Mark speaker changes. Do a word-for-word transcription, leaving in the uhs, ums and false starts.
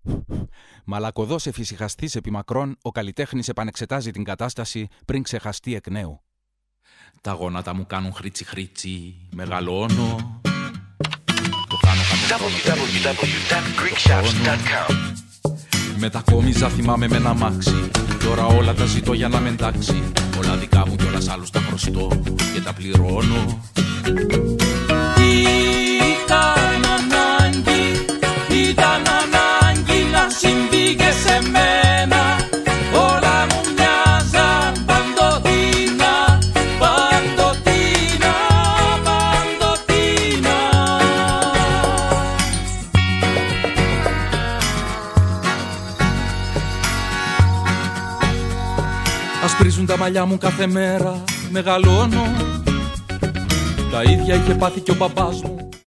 Speaker 1: Μαλακωδός εφησυχαστής επί μακρόν, ο καλλιτέχνης επανεξετάζει την κατάσταση πριν ξεχαστεί εκ νέου. Τα γόνατα μου κάνουν χρήτσι χρήτσι, μεγαλώνω. Το κάνω κατευθύνω. Μετακόμιζα θυμάμαι με ένα μάξι. Τώρα όλα τα ζητώ για να με εντάξει. Όλα δικά μου κι όλα σ' άλλους τα χρωστώ και τα πληρώνω. Ήταν ανάγκη, ήταν ανάγκη να συμβεί και σε μένα. Όλα μου μοιάζαν παντοτίνα, παντοτίνα, παντοτίνα. Ασπρίζουν τα μαλλιά μου κάθε μέρα, μεγαλώνω. Τα ίδια είχε πάθει και ο μπαμπάς μου.